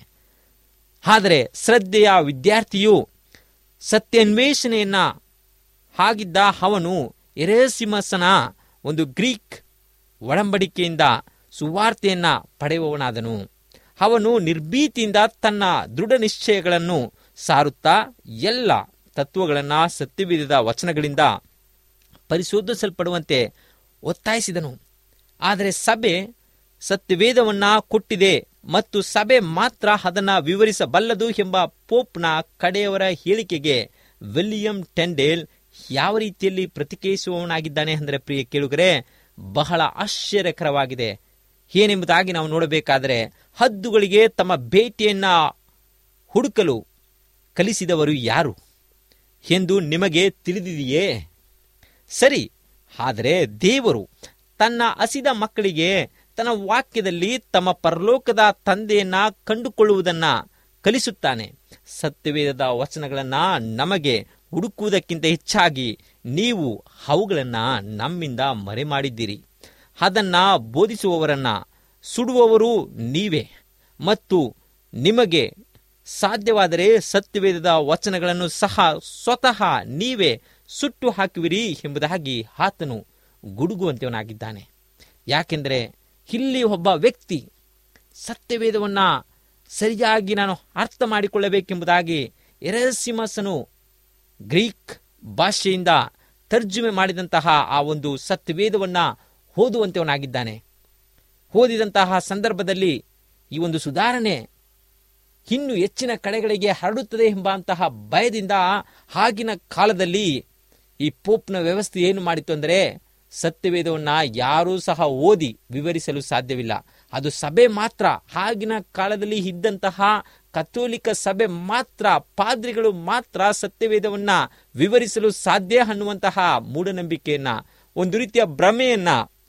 ಆದರೆ ಶ್ರದ್ಧೆಯ ವಿದ್ಯಾರ್ಥಿಯು ಸತ್ಯಾನ್ವೇಷಣೆಯನ್ನ ಆಗಿದ್ದ ಅವನು ಎರೇಸಿಮಸನ ಒಂದು ಗ್ರೀಕ್ ಒಡಂಬಡಿಕೆಯಿಂದ ಸುವಾರ್ತೆಯನ್ನ ಪಡೆಯುವವನಾದನು. ಅವನು ನಿರ್ಭೀತಿಯಿಂದ ತನ್ನ ದೃಢ ನಿಶ್ಚಯಗಳನ್ನು ಸಾರುತ್ತಾ ಎಲ್ಲ ತತ್ವಗಳನ್ನು ಸತ್ಯವೇದದ ವಚನಗಳಿಂದ ಪರಿಶೋಧಿಸಲ್ಪಡುವಂತೆ ಒತ್ತಾಯಿಸಿದನು. ಆದರೆ ಸಭೆ ಸತ್ಯವೇದವನ್ನ ಕೊಟ್ಟಿದೆ ಮತ್ತು ಸಭೆ ಮಾತ್ರ ಅದನ್ನು ವಿವರಿಸಬಲ್ಲದು ಎಂಬ ಪೋಪ್ನ ಕಡೆಯವರ ಹೇಳಿಕೆಗೆ ವಿಲಿಯಂ ಟೆಂಡೇಲ್ ಯಾವ ರೀತಿಯಲ್ಲಿ ಪ್ರತಿಕ್ರಿಯಿಸುವವನಾಗಿದ್ದಾನೆ ಅಂದರೆ ಪ್ರಿಯ ಕೇಳುಗರೆ, ಬಹಳ ಆಶ್ಚರ್ಯಕರವಾಗಿದೆ. ಏನೆಂಬುದಾಗಿ ನಾವು ನೋಡಬೇಕಾದರೆ, ಹದ್ದುಗಳಿಗೆ ತಮ್ಮ ಬೇಟೆಯನ್ನ ಹುಡುಕಲು ಕಲಿಸಿದವರು ಯಾರು ಎಂದು ನಿಮಗೆ ತಿಳಿದಿದೆಯೇ? ಸರಿ, ಆದರೆ ದೇವರು ತನ್ನ ಹಸಿದ ಮಕ್ಕಳಿಗೆ ತನ್ನ ವಾಕ್ಯದಲ್ಲಿ ತಮ್ಮ ಪರಲೋಕದ ತಂದೆಯನ್ನ ಕಂಡುಕೊಳ್ಳುವುದನ್ನ ಕಲಿಸುತ್ತಾನೆ. ಸತ್ಯವೇದದ ವಚನಗಳನ್ನ ನಮಗೆ ಹುಡುಕುವುದಕ್ಕಿಂತ ಹೆಚ್ಚಾಗಿ ನೀವು ಅವುಗಳನ್ನ ನಮ್ಮಿಂದ ಮರೆ ಮಾಡಿದ್ದೀರಿ. ಅದನ್ನ ಬೋಧಿಸುವವರನ್ನ ಸುಡುವವರು ನೀವೇ, ಮತ್ತು ನಿಮಗೆ ಸಾಧ್ಯವಾದರೆ ಸತ್ಯವೇದದ ವಚನಗಳನ್ನು ಸಹ ಸ್ವತಃ ನೀವೇ ಸುಟ್ಟು ಹಾಕುವಿರಿ ಎಂಬುದಾಗಿ ಆತನು ಗುಡುಗುವಂತವನಾಗಿದ್ದಾನೆ. ಯಾಕೆಂದರೆ ಇಲ್ಲಿ ಒಬ್ಬ ವ್ಯಕ್ತಿ ಸತ್ಯವೇದವನ್ನ ಸರಿಯಾಗಿ ನಾನು ಅರ್ಥ ಮಾಡಿಕೊಳ್ಳಬೇಕೆಂಬುದಾಗಿ ಎರೇಸಿಮಸನು ಗ್ರೀಕ್ ಭಾಷೆಯಿಂದ ತರ್ಜುಮೆ ಮಾಡಿದಂತಹ ಆ ಒಂದು ಸತ್ಯವೇದವನ್ನ ಓದುವಂತವನಾಗಿದ್ದಾನೆ. ಓದಿದಂತಹ ಸಂದರ್ಭದಲ್ಲಿ ಈ ಒಂದು ಸುಧಾರಣೆ ಇನ್ನು ಹೆಚ್ಚಿನ ಕಡೆಗಳಿಗೆ ಹರಡುತ್ತದೆ ಎಂಬಂತಹ ಭಯದಿಂದ ಆಗಿನ ಕಾಲದಲ್ಲಿ ಈ ಪೋಪ್ನ ವ್ಯವಸ್ಥೆ ಏನು ಮಾಡಿತು ಅಂದರೆ, ಸತ್ಯವೇದವನ್ನ ಯಾರೂ ಸಹ ಓದಿ ವಿವರಿಸಲು ಸಾಧ್ಯವಿಲ್ಲ. ಅದು ಸಭೆ ಮಾತ್ರ, ಆಗಿನ ಕಾಲದಲ್ಲಿ ಇದ್ದಂತಹ ಕಥೋಲಿಕ ಸಭೆ ಮಾತ್ರ, ಪಾದ್ರಿಗಳು ಮಾತ್ರ ಸತ್ಯವೇದವನ್ನ ವಿವರಿಸಲು ಸಾಧ್ಯ ಅನ್ನುವಂತಹ ಮೂಢನಂಬಿಕೆಯನ್ನ, ಒಂದು ರೀತಿಯ ಭ್ರಮೆಯನ್ನ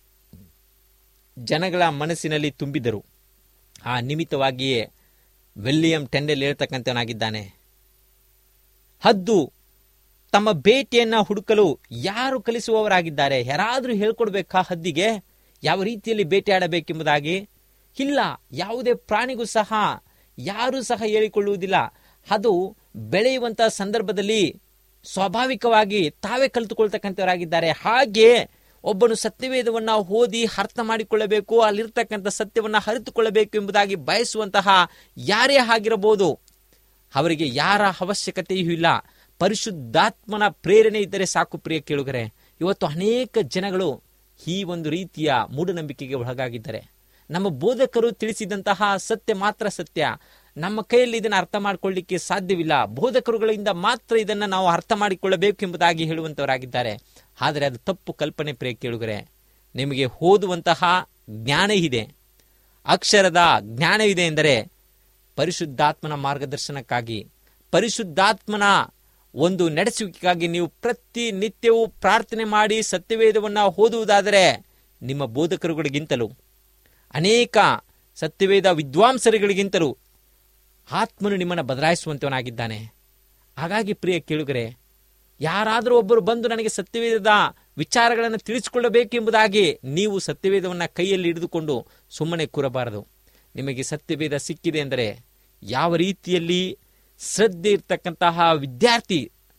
ಜನಗಳ ಮನಸ್ಸಿನಲ್ಲಿ ತುಂಬಿದರು. ಆ ನಿಮಿತ್ತವಾಗಿಯೇ ವಿಲಿಯಂ ಟೆಂಡೇಲ್ ಹೇಳ್ತಕ್ಕಂಥವನಾಗಿದ್ದಾನೆ, ಹದ್ದು ತಮ್ಮ ಬೇಟೆಯನ್ನ ಹುಡುಕಲು ಯಾರು ಕಲಿಸುವವರಾಗಿದ್ದಾರೆ? ಯಾರಾದರೂ ಹೇಳ್ಕೊಡ್ಬೇಕಾ ಹದ್ದಿಗೆ ಯಾವ ರೀತಿಯಲ್ಲಿ ಬೇಟೆಯಾಡಬೇಕೆಂಬುದಾಗಿ? ಇಲ್ಲ, ಯಾವುದೇ ಪ್ರಾಣಿಗೂ ಸಹ ಯಾರೂ ಸಹ ಹೇಳಿಕೊಳ್ಳುವುದಿಲ್ಲ. ಅದು ಬೆಳೆಯುವಂತಹ ಸಂದರ್ಭದಲ್ಲಿ ಸ್ವಾಭಾವಿಕವಾಗಿ ತಾವೇ ಕಲಿತುಕೊಳ್ತಕ್ಕಂಥವರಾಗಿದ್ದಾರೆ. ಹಾಗೆ ಒಬ್ಬನು ಸತ್ಯವೇದವನ್ನ ಓದಿ ಅರ್ಥ ಮಾಡಿಕೊಳ್ಳಬೇಕು, ಅಲ್ಲಿರ್ತಕ್ಕಂಥ ಸತ್ಯವನ್ನ ಅರಿತುಕೊಳ್ಳಬೇಕು ಎಂಬುದಾಗಿ ಬಯಸುವಂತಹ ಯಾರೇ ಆಗಿರಬಹುದು, ಅವರಿಗೆ ಯಾರ ಅವಶ್ಯಕತೆಯೂ ಇಲ್ಲ. ಪರಿಶುದ್ಧಾತ್ಮನ ಪ್ರೇರಣೆ ಇದ್ದರೆ ಸಾಕು. ಪ್ರಿಯ ಕೇಳುಗರೆ, ಇವತ್ತು ಅನೇಕ ಜನಗಳು ಈ ಒಂದು ರೀತಿಯ ಮೂಢನಂಬಿಕೆಗೆ ಒಳಗಾಗಿದ್ದಾರೆ. ನಮ್ಮ ಬೋಧಕರು ತಿಳಿಸಿದಂತಹ ಸತ್ಯ ಮಾತ್ರ ಸತ್ಯ, ನಮ್ಮ ಕೈಯಲ್ಲಿ ಇದನ್ನು ಅರ್ಥ ಮಾಡಿಕೊಳ್ಳಲಿಕ್ಕೆ ಸಾಧ್ಯವಿಲ್ಲ, ಬೋಧಕರುಗಳಿಂದ ಮಾತ್ರ ಇದನ್ನು ನಾವು ಅರ್ಥ ಮಾಡಿಕೊಳ್ಳಬೇಕು ಎಂಬುದಾಗಿ ಹೇಳುವಂತವರಾಗಿದ್ದಾರೆ. ಆದರೆ ಅದು ತಪ್ಪು ಕಲ್ಪನೆ. ಪ್ರಿಯ ಕೇಳುಗರೆ, ನಿಮಗೆ ಓದುವಂತಹ ಜ್ಞಾನ ಇದೆ, ಅಕ್ಷರದ ಜ್ಞಾನವಿದೆ ಎಂದರೆ ಪರಿಶುದ್ಧಾತ್ಮನ ಮಾರ್ಗದರ್ಶನಕ್ಕಾಗಿ, ಪರಿಶುದ್ಧಾತ್ಮನ ಒಂದು ನಡೆಸುವಿಕೆಗಾಗಿ ನೀವು ಪ್ರತಿನಿತ್ಯವೂ ಪ್ರಾರ್ಥನೆ ಮಾಡಿ ಸತ್ಯವೇದವನ್ನು ಓದುವುದಾದರೆ ನಿಮ್ಮ ಬೋಧಕರುಗಳಿಗಿಂತಲೂ ಅನೇಕ ಸತ್ಯವೇದ ವಿದ್ವಾಂಸರುಗಳಿಗಿಂತಲೂ ಆತ್ಮನು ನಿಮ್ಮನ್ನು ಬದಲಾಯಿಸುವಂತವನಾಗಿದ್ದಾನೆ. ಹಾಗಾಗಿ ಪ್ರಿಯ ಕೇಳುಗರೆ, ಯಾರಾದರೂ ಒಬ್ಬರು ಬಂದು ನನಗೆ ಸತ್ಯವೇದದ ವಿಚಾರಗಳನ್ನು ತಿಳಿಸಿಕೊಳ್ಳಬೇಕು ಎಂಬುದಾಗಿ ನೀವು ಸತ್ಯವೇದವನ್ನು ಕೈಯಲ್ಲಿ ಹಿಡಿದುಕೊಂಡು ಸುಮ್ಮನೆ ಕೂರಬಾರದು. ನಿಮಗೆ ಸತ್ಯವೇದ ಸಿಕ್ಕಿದೆ ಎಂದರೆ ಯಾವ ರೀತಿಯಲ್ಲಿ ಶ್ರದ್ಧೆ ಇರ್ತಕ್ಕಂತಹ ವಿದ್ಯಾರ್ಥಿ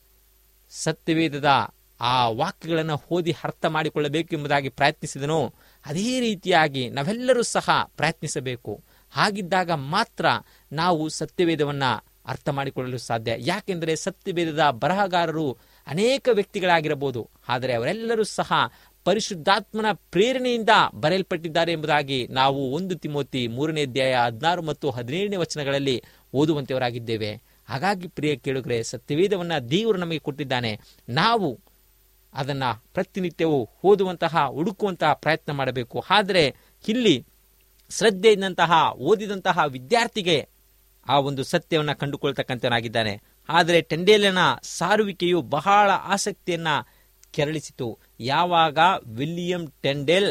ಸತ್ಯವೇದದ ಆ ವಾಕ್ಯಗಳನ್ನು ಓದಿ ಅರ್ಥ ಮಾಡಿಕೊಳ್ಳಬೇಕು ಎಂಬುದಾಗಿ ಪ್ರಯತ್ನಿಸಿದನೋ ಅದೇ ರೀತಿಯಾಗಿ ನಾವೆಲ್ಲರೂ ಸಹ ಪ್ರಯತ್ನಿಸಬೇಕು. ಹಾಗಿದ್ದಾಗ ಮಾತ್ರ ನಾವು ಸತ್ಯವೇದವನ್ನು ಅರ್ಥ ಮಾಡಿಕೊಳ್ಳಲು ಸಾಧ್ಯ. ಯಾಕೆಂದರೆ ಸತ್ಯವೇದದ ಬರಹಗಾರರು ಅನೇಕ ವ್ಯಕ್ತಿಗಳಾಗಿರಬಹುದು, ಆದರೆ ಅವರೆಲ್ಲರೂ ಸಹ ಪರಿಶುದ್ಧಾತ್ಮನ ಪ್ರೇರಣೆಯಿಂದ ಬರೆಯಲ್ಪಟ್ಟಿದ್ದಾರೆ ಎಂಬುದಾಗಿ ನಾವು 1 ತಿಮೋತಿ 3ನೇ ಅಧ್ಯಾಯ 16 ಮತ್ತು 17ನೇ ವಚನಗಳಲ್ಲಿ ಓದುವಂತವರಾಗಿದ್ದೇವೆ. ಹಾಗಾಗಿ ಪ್ರಿಯ ಕೇಳುಗರೆ, ಸತ್ಯವೇದವನ್ನು ದೇವರು ನಮಗೆ ಕೊಟ್ಟಿದ್ದಾನೆ. ನಾವು ಅದನ್ನು ಪ್ರತಿನಿತ್ಯವೂ ಓದುವಂತಹ ಹುಡುಕುವಂತಹ ಪ್ರಯತ್ನ ಮಾಡಬೇಕು. ಆದರೆ ಇಲ್ಲಿ ಶ್ರದ್ಧೆಯಿಂದಂತಹ ಓದಿದಂತಹ ವಿದ್ಯಾರ್ಥಿಗೆ ಆ ಒಂದು ಸತ್ಯವನ್ನು ಕಂಡುಕೊಳ್ತಕ್ಕಂಥವನಾಗಿದ್ದಾನೆ. ಆದರೆ ಟೆಂಡೇಲನ ಸಾರುವಿಕೆಯು ಬಹಳ ಆಸಕ್ತಿಯನ್ನ ಕೆರಳಿಸಿತು. ಯಾವಾಗ ವಿಲಿಯಂ ಟೆಂಡೇಲ್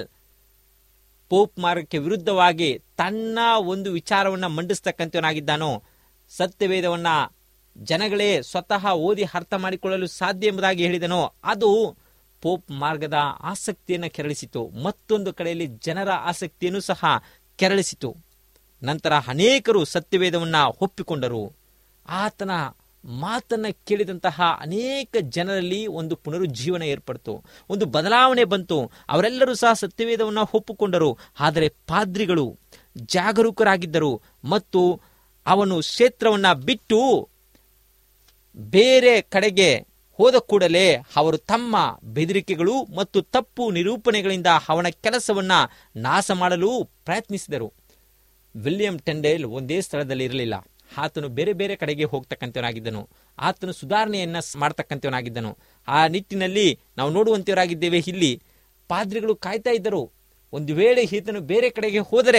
ಪೋಪ್ ಮಾರ್ಗಕ್ಕೆ ವಿರುದ್ಧವಾಗಿ ತನ್ನ ಒಂದು ವಿಚಾರವನ್ನು ಮಂಡಿಸ್ತಕ್ಕಂಥವನಾಗಿದ್ದಾನೋ, ಸತ್ಯವೇದವನ್ನ ಜನಗಳೇ ಸ್ವತಃ ಓದಿ ಅರ್ಥ ಮಾಡಿಕೊಳ್ಳಲು ಸಾಧ್ಯ ಎಂಬುದಾಗಿ ಹೇಳಿದನೋ, ಅದು ಪೋಪ್ ಮಾರ್ಗದ ಆಸಕ್ತಿಯನ್ನು ಕೆರಳಿಸಿತು. ಮತ್ತೊಂದು ಕಡೆಯಲ್ಲಿ ಜನರ ಆಸಕ್ತಿಯನ್ನು ಸಹ ಕೆರಳಿಸಿತು. ನಂತರ ಅನೇಕರು ಸತ್ಯವೇದವನ್ನ ಒಪ್ಪಿಕೊಂಡರು. ಆತನ ಮಾತನ್ನ ಕೇಳಿದಂತಹ ಅನೇಕ ಜನರಲ್ಲಿ ಒಂದು ಪುನರುಜ್ಜೀವನ ಏರ್ಪಡ್ತು, ಒಂದು ಬದಲಾವಣೆ ಬಂತು. ಅವರೆಲ್ಲರೂ ಸಹ ಸತ್ಯವೇದವನ್ನ ಒಪ್ಪಿಕೊಂಡರು. ಆದರೆ ಪಾದ್ರಿಗಳು ಜಾಗರೂಕರಾಗಿದ್ದರು ಮತ್ತು ಅವನು ಕ್ಷೇತ್ರವನ್ನ ಬಿಟ್ಟು ಬೇರೆ ಕಡೆಗೆ ಹೋದ ಕೂಡಲೇ ಅವರು ತಮ್ಮ ಬೆದರಿಕೆಗಳು ಮತ್ತು ತಪ್ಪು ನಿರೂಪಣೆಗಳಿಂದ ಅವನ ಕೆಲಸವನ್ನ ನಾಶ ಮಾಡಲು ಪ್ರಯತ್ನಿಸಿದರು. ವಿಲಿಯಂ ಟೆಂಡೇಲ್ ಒಂದೇ ಸ್ಥಳದಲ್ಲಿ ಇರಲಿಲ್ಲ. ಆತನು ಬೇರೆ ಬೇರೆ ಕಡೆಗೆ ಹೋಗ್ತಕ್ಕಂಥವನಾಗಿದ್ದನು. ಆತನು ಸುಧಾರಣೆಯನ್ನ ಮಾಡ್ತಕ್ಕಂಥವನಾಗಿದ್ದನು. ಆ ನಿಟ್ಟಿನಲ್ಲಿ ನಾವು ನೋಡುವಂತವರಾಗಿದ್ದೇವೆ. ಇಲ್ಲಿ ಪಾದ್ರಿಗಳು ಕಾಯ್ತಾ ಇದ್ದರು. ಒಂದು ವೇಳೆ ಈತನು ಬೇರೆ ಕಡೆಗೆ ಹೋದರೆ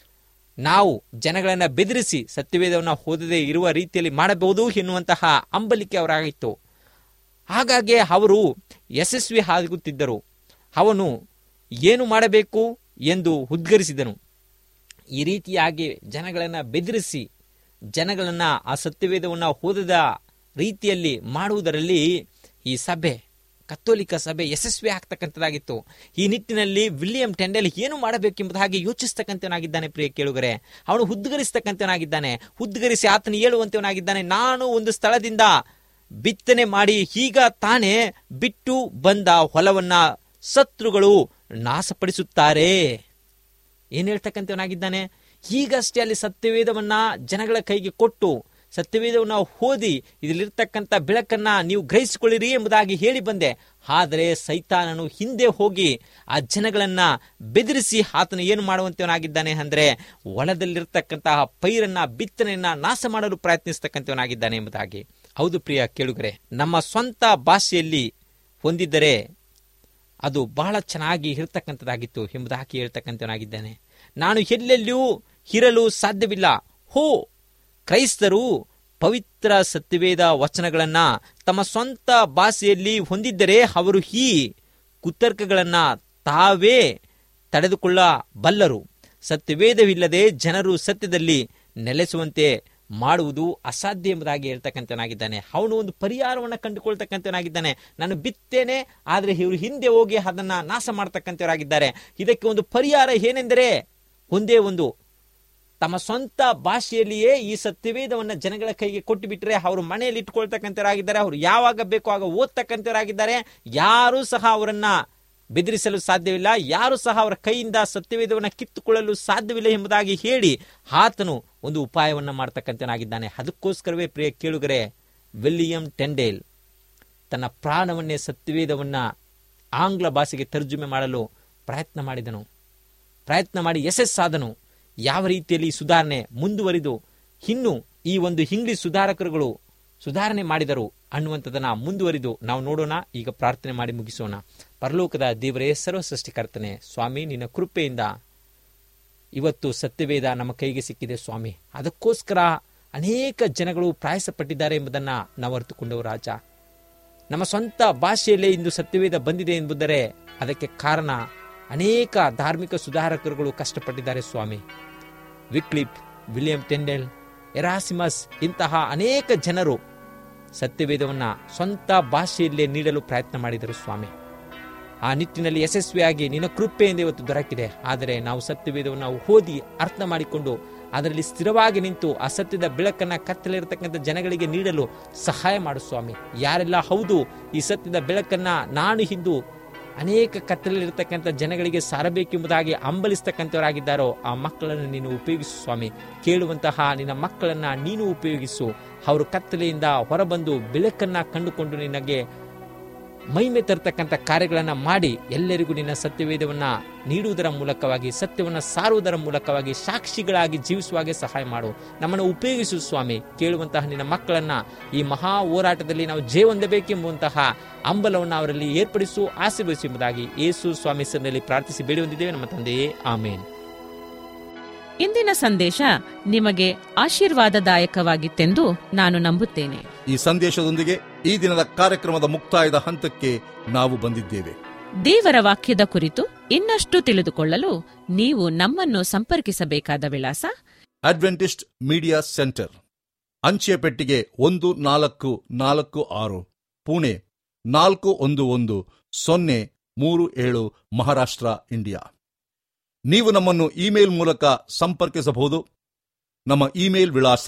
ನಾವು ಜನಗಳನ್ನ ಬೆದರಿಸಿ ಸತ್ಯವೇದವನ್ನು ಓದದೆ ಇರುವ ರೀತಿಯಲ್ಲಿ ಮಾಡಬಹುದು ಎನ್ನುವಂತಹ ಅಂಬಲಿಕೆ ಅವರಾಗಿತ್ತು. ಹಾಗಾಗಿ ಅವರು ಯಶಸ್ವಿ ಆಗುತ್ತಿದ್ದರು. ಅವನು ಏನು ಮಾಡಬೇಕು ಎಂದು ಉದ್ಗರಿಸಿದನು. ಈ ರೀತಿಯಾಗಿ ಜನಗಳನ್ನ ಬೆದರಿಸಿ ಜನಗಳನ್ನ ಆ ಸತ್ಯವೇದವನ್ನು ಓದದ ರೀತಿಯಲ್ಲಿ ಮಾಡುವುದರಲ್ಲಿ ಈ ಸಭೆ, ಕಥೋಲಿಕ ಸಭೆ ಯಶಸ್ವಿ ಆಗ್ತಕ್ಕಂಥದ್ದಾಗಿತ್ತು. ಈ ನಿಟ್ಟಿನಲ್ಲಿ ವಿಲಿಯಂ ಟೆಂಡೇಲ್ ಏನು ಮಾಡಬೇಕೆಂಬುದಾಗಿ ಯೋಚಿಸ್ತಕ್ಕಂಥವನಾಗಿದ್ದಾನೆ. ಪ್ರಿಯ ಕೇಳುಗರೆ, ಅವನು ಉದ್ಗರಿಸ್ತಕ್ಕಂಥವನಾಗಿದ್ದಾನೆ. ಉದ್ಗರಿಸಿ ಆತನು ಹೇಳುವಂತವನಾಗಿದ್ದಾನೆ, ನಾನು ಒಂದು ಸ್ಥಳದಿಂದ ಬಿತ್ತನೆ ಮಾಡಿ ಈಗ ತಾನೇ ಬಿಟ್ಟು ಬಂದ ಹೊಲವನ್ನ ಶತ್ರುಗಳು ನಾಶಪಡಿಸುತ್ತಾರೆ. ಏನ್ ಹೇಳ್ತಕ್ಕಂಥವನಾಗಿದ್ದಾನೆ? ಈಗಷ್ಟೇ ಅಲ್ಲಿ ಸತ್ಯವೇದವನ್ನ ಜನಗಳ ಕೈಗೆ ಕೊಟ್ಟು ಸತ್ಯವೇದವನ್ನು ಓದಿ ಇದರಲ್ಲಿರ್ತಕ್ಕಂಥ ಬೆಳಕನ್ನ ನೀವು ಗ್ರಹಿಸಿಕೊಳ್ಳಿರಿ ಎಂಬುದಾಗಿ ಹೇಳಿ ಬಂದೆ. ಆದರೆ ಸೈತಾನನು ಹಿಂದೆ ಹೋಗಿ ಆ ಜನಗಳನ್ನ ಬೆದರಿಸಿ ಆತನು ಏನು ಮಾಡುವಂತವನಾಗಿದ್ದಾನೆ ಅಂದ್ರೆ ಹೊಲದಲ್ಲಿರ್ತಕ್ಕಂತಹ ಪೈರನ್ನ ಬಿತ್ತನೆಯನ್ನ ನಾಶ ಮಾಡಲು ಪ್ರಯತ್ನಿಸ್ತಕ್ಕಂಥವನಾಗಿದ್ದಾನೆ ಎಂಬುದಾಗಿ. ಹೌದು ಪ್ರಿಯ ಕೇಳುಗರೆ, ನಮ್ಮ ಸ್ವಂತ ಭಾಷೆಯಲ್ಲಿ ಹೊಂದಿದ್ದರೆ ಅದು ಬಹಳ ಚೆನ್ನಾಗಿ ಇರತಕ್ಕಂಥದ್ದಾಗಿತ್ತು ಎಂಬುದಾಗಿ ಹೇಳ್ತಕ್ಕಂಥವನಾಗಿದ್ದಾನೆ. ನಾನು ಎಲ್ಲೆಲ್ಲಿಯೂ ಇರಲು ಸಾಧ್ಯವಿಲ್ಲ. ಕ್ರೈಸ್ತರು ಪವಿತ್ರ ಸತ್ಯವೇದ ವಚನಗಳನ್ನ ತಮ್ಮ ಸ್ವಂತ ಭಾಷೆಯಲ್ಲಿ ಹೊಂದಿದ್ದರೆ ಅವರು ಈ ಕುತರ್ಕಗಳನ್ನ ತಾವೇ ತಡೆದುಕೊಳ್ಳಬಲ್ಲರು. ಸತ್ಯವೇದವಿಲ್ಲದೆ ಜನರು ಸತ್ಯದಲ್ಲಿ ನೆಲೆಸುವಂತೆ ಮಾಡುವುದು ಅಸಾಧ್ಯ ಎಂಬುದಾಗಿ ಹೇಳ್ತಕ್ಕಂಥವನಾಗಿದ್ದಾನೆ. ಅವನು ಒಂದು ಪರಿಹಾರವನ್ನು ಕಂಡುಕೊಳ್ತಕ್ಕಂಥವನಾಗಿದ್ದಾನೆ. ನಾನು ಬಿತ್ತೇನೆ, ಆದರೆ ಇವರು ಹಿಂದೆ ಹೋಗಿ ಅದನ್ನ ನಾಶ ಮಾಡ್ತಕ್ಕಂಥವರಾಗಿದ್ದಾರೆ. ಇದಕ್ಕೆ ಒಂದು ಪರಿಹಾರ ಏನೆಂದರೆ ಒಂದೇ ಒಂದು, ತಮ್ಮ ಸ್ವಂತ ಭಾಷೆಯಲ್ಲಿಯೇ ಈ ಸತ್ಯವೇದವನ್ನ ಜನಗಳ ಕೈಗೆ ಕೊಟ್ಟು ಬಿಟ್ರೆ ಅವರು ಮನೆಯಲ್ಲಿ ಇಟ್ಕೊಳ್ತಕ್ಕಂಥವರಾಗಿದ್ದಾರೆ. ಅವರು ಯಾವಾಗ ಬೇಕೋ ಆಗ ಓದ್ತಕ್ಕಂಥವರಾಗಿದ್ದಾರೆ. ಯಾರೂ ಸಹ ಅವರನ್ನ ಬೆದರಿಸಲು ಸಾಧ್ಯವಿಲ್ಲ. ಯಾರು ಸಹ ಅವರ ಕೈಯಿಂದ ಸತ್ಯವೇದವನ್ನು ಕಿತ್ತುಕೊಳ್ಳಲು ಸಾಧ್ಯವಿಲ್ಲ ಎಂಬುದಾಗಿ ಹೇಳಿ ಆತನು ಒಂದು ಉಪಾಯವನ್ನು ಮಾಡ್ತಕ್ಕಂಥವನಾಗಿದ್ದಾನೆ. ಅದಕ್ಕೋಸ್ಕರವೇ ಪ್ರಿಯ ಕೇಳುಗರೆ, ವಿಲಿಯಂ ಟೆಂಡೇಲ್ ತನ್ನ ಪ್ರಾಣವನ್ನೇ ಸತ್ಯವೇದವನ್ನ ಆಂಗ್ಲ ಭಾಷೆಗೆ ತರ್ಜುಮೆ ಮಾಡಲು ಪ್ರಯತ್ನ ಮಾಡಿದನು. ಪ್ರಯತ್ನ ಮಾಡಿ ಯಶಸ್ಸಾದನು. ಯಾವ ರೀತಿಯಲ್ಲಿ ಸುಧಾರಣೆ ಮುಂದುವರಿದು ಇನ್ನು ಈ ಒಂದು ಇಂಗ್ಲಿಷ್ ಸುಧಾರಕರುಗಳು ಸುಧಾರಣೆ ಮಾಡಿದರು ಅನ್ನುವಂಥದ್ದನ್ನು ಮುಂದುವರಿದು ನಾವು ನೋಡೋಣ. ಈಗ ಪ್ರಾರ್ಥನೆ ಮಾಡಿ ಮುಗಿಸೋಣ. ಪರಲೋಕದ ದೇವರೇ, ಸರ್ವ ಸೃಷ್ಟಿಕರ್ತನೆ, ಸ್ವಾಮಿ, ನಿನ್ನ ಕೃಪೆಯಿಂದ ಇವತ್ತು ಸತ್ಯವೇದ ನಮ್ಮ ಕೈಗೆ ಸಿಕ್ಕಿದೆ ಸ್ವಾಮಿ. ಅದಕ್ಕೋಸ್ಕರ ಅನೇಕ ಜನಗಳು ಪ್ರಯಾಸಪಟ್ಟಿದ್ದಾರೆ ಎಂಬುದನ್ನು ನಾವು ಅರಿತುಕೊಂಡವು ರಾಜ. ನಮ್ಮ ಸ್ವಂತ ಭಾಷೆಯಲ್ಲೇ ಇಂದು ಸತ್ಯವೇದ ಬಂದಿದೆ ಎಂಬುದರೆ ಅದಕ್ಕೆ ಕಾರಣ ಅನೇಕ ಧಾರ್ಮಿಕ ಸುಧಾರಕರುಗಳು ಕಷ್ಟಪಟ್ಟಿದ್ದಾರೆ ಸ್ವಾಮಿ. ವಿಕ್ಲಿಫ್, ವಿಲಿಯಂ ಟೆಂಡೆಲ್, ಎರಾಸಿಮಸ್ ಇಂತಹ ಅನೇಕ ಜನರು ಸತ್ಯವೇದವನ್ನು ಸ್ವಂತ ಭಾಷೆಯಲ್ಲೇ ನೀಡಲು ಪ್ರಯತ್ನ ಮಾಡಿದರು ಸ್ವಾಮಿ. ಆ ನಿಟ್ಟಿನಲ್ಲಿ ಯಶಸ್ವಿಯಾಗಿ ನಿನ್ನ ಕೃಪೆಯಿಂದ ಇವತ್ತು ದೊರಕಿದೆ. ಆದರೆ ನಾವು ಸತ್ಯವೇದವನ್ನು ಓದಿ ಅರ್ಥ ಮಾಡಿಕೊಂಡು ಅದರಲ್ಲಿ ಸ್ಥಿರವಾಗಿ ನಿಂತು ಆ ಸತ್ಯದ ಬೆಳಕನ್ನು ಕತ್ತಲಿರತಕ್ಕಂಥ ಜನಗಳಿಗೆ ನೀಡಲು ಸಹಾಯ ಮಾಡು ಸ್ವಾಮಿ. ಯಾರೆಲ್ಲ ಹೌದು ಈ ಸತ್ಯದ ಬೆಳಕನ್ನು ನಾನು ಇಂದು ಅನೇಕ ಕತ್ತಲಿರತಕ್ಕಂಥ ಜನಗಳಿಗೆ ಸಾರಬೇಕೆಂಬುದಾಗಿ ಹಂಬಲಿಸ್ತಕ್ಕಂಥವರಾಗಿದ್ದಾರೋ ಆ ಮಕ್ಕಳನ್ನು ನೀನು ಉಪಯೋಗಿಸು ಸ್ವಾಮಿ. ಕೇಳುವಂತಹ ನಿನ್ನ ಮಕ್ಕಳನ್ನು ನೀನು ಉಪಯೋಗಿಸು. ಅವರು ಕತ್ತಲೆಯಿಂದ ಹೊರಬಂದು ಬೆಳಕನ್ನು ಕಂಡುಕೊಂಡು ನಿನಗೆ ಮಹಿಮೆ ತರತಕ್ಕಂಥ ಕಾರ್ಯಗಳನ್ನು ಮಾಡಿ ಎಲ್ಲರಿಗೂ ನಿನ್ನ ಸತ್ಯವೇದವನ್ನು ನೀಡುವುದರ ಮೂಲಕವಾಗಿ, ಸತ್ಯವನ್ನು ಸಾರುವುದರ ಮೂಲಕವಾಗಿ ಸಾಕ್ಷಿಗಳಾಗಿ ಜೀವಿಸುವಾಗೆ ಸಹಾಯ ಮಾಡು. ನಮ್ಮನ್ನು ಉಪಯೋಗಿಸು ಸ್ವಾಮಿ. ಕೇಳುವಂತಹ ನಿನ್ನ ಮಕ್ಕಳನ್ನು ಈ ಮಹಾ ಹೋರಾಟದಲ್ಲಿ ನಾವು ಜಯ ಹೊಂದಬೇಕೆಂಬುವಂತಹ ಹಂಬಲವನ್ನು ಅವರಲ್ಲಿ ಏರ್ಪಡಿಸು, ಆಶೀರ್ವದಿಸುವುದಾಗಿ ಯೇಸು ಸ್ವಾಮಿ ಹೆಸರಿನಲ್ಲಿ ಪ್ರಾರ್ಥಿಸಿ ಬೇಡಿ ಹೊಂದಿದ್ದೇವೆ ನಮ್ಮ ತಂದೆಯೇ, ಆಮೇನ್. ಇಂದಿನ ಸಂದೇಶ ನಿಮಗೆ ಆಶೀರ್ವಾದದಾಯಕವಾಗಿತ್ತೆಂದು ನಾನು ನಂಬುತ್ತೇನೆ. ಈ ಸಂದೇಶದೊಂದಿಗೆ ಈ ದಿನದ ಕಾರ್ಯಕ್ರಮದ ಮುಕ್ತಾಯದ ಹಂತಕ್ಕೆ ನಾವು ಬಂದಿದ್ದೇವೆ. ದೇವರ ವಾಕ್ಯದ ಕುರಿತು ಇನ್ನಷ್ಟು ತಿಳಿದುಕೊಳ್ಳಲು ನೀವು ನಮ್ಮನ್ನು ಸಂಪರ್ಕಿಸಬೇಕಾದ ವಿಳಾಸ: ಅಡ್ವೆಂಟಿಸ್ಟ್ ಮೀಡಿಯಾ ಸೆಂಟರ್, ಅಂಚೆ ಪೆಟ್ಟಿಗೆ 1446, ಪುಣೆ 411037, ಮಹಾರಾಷ್ಟ್ರ, ಇಂಡಿಯಾ. ನೀವು ನಮ್ಮನ್ನು ಇಮೇಲ್ ಮೂಲಕ ಸಂಪರ್ಕಿಸಬಹುದು. ನಮ್ಮ ಇಮೇಲ್ ವಿಳಾಸ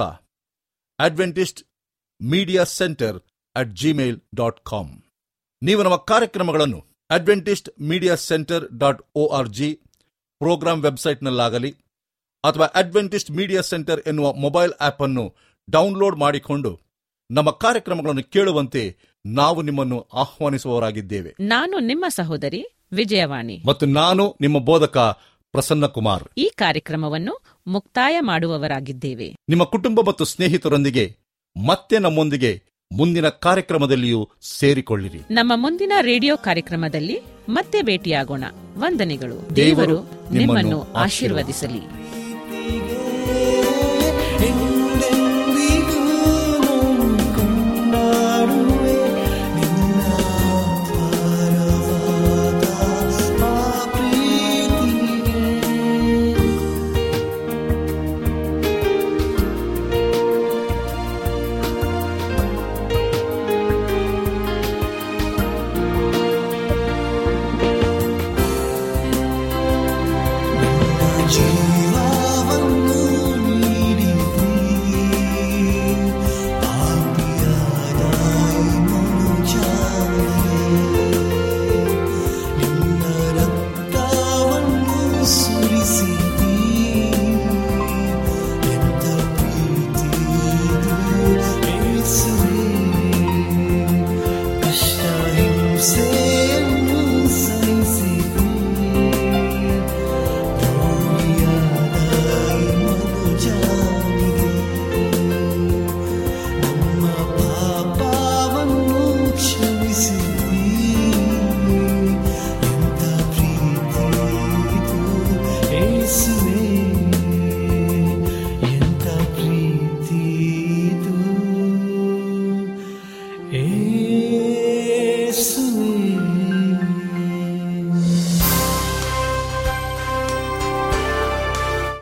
adventistmediacenter@gmail.com. ನೀವು ನಮ್ಮ ಕಾರ್ಯಕ್ರಮಗಳನ್ನು adventistmediacenter.org ಪ್ರೋಗ್ರಾಂ ವೆಬ್ಸೈಟ್ನಲ್ಲಾಗಲಿ ಅಥವಾ ಅಡ್ವೆಂಟಿಸ್ಟ್ ಮೀಡಿಯಾ ಸೆಂಟರ್ ಎನ್ನುವ ಮೊಬೈಲ್ ಆಪ್ ಅನ್ನು ಡೌನ್ಲೋಡ್ ಮಾಡಿಕೊಂಡು ನಮ್ಮ ಕಾರ್ಯಕ್ರಮಗಳನ್ನು ಕೇಳುವಂತೆ ನಾವು ನಿಮ್ಮನ್ನು ಆಹ್ವಾನಿಸುವವರಾಗಿದ್ದೇವೆ. ನಾನು ನಿಮ್ಮ ಸಹೋದರಿ ವಿಜಯವಾಣಿ ಮತ್ತು ನಾನು ನಿಮ್ಮ ಬೋಧಕ ಪ್ರಸನ್ನ ಕುಮಾರ್. ಈ ಕಾರ್ಯಕ್ರಮವನ್ನು ಮುಕ್ತಾಯ ಮಾಡುವವರಾಗಿದ್ದೇವೆ. ನಿಮ್ಮ ಕುಟುಂಬ ಮತ್ತು ಸ್ನೇಹಿತರೊಂದಿಗೆ ಮತ್ತೆ ನಮ್ಮೊಂದಿಗೆ ಮುಂದಿನ ಕಾರ್ಯಕ್ರಮದಲ್ಲಿಯೂ ಸೇರಿಕೊಳ್ಳಿರಿ. ನಮ್ಮ ಮುಂದಿನ ರೇಡಿಯೋ ಕಾರ್ಯಕ್ರಮದಲ್ಲಿ ಮತ್ತೆ ಭೇಟಿಯಾಗೋಣ. ವಂದನೆಗಳು. ದೇವರು ನಿಮ್ಮನ್ನು ಆಶೀರ್ವದಿಸಲಿ.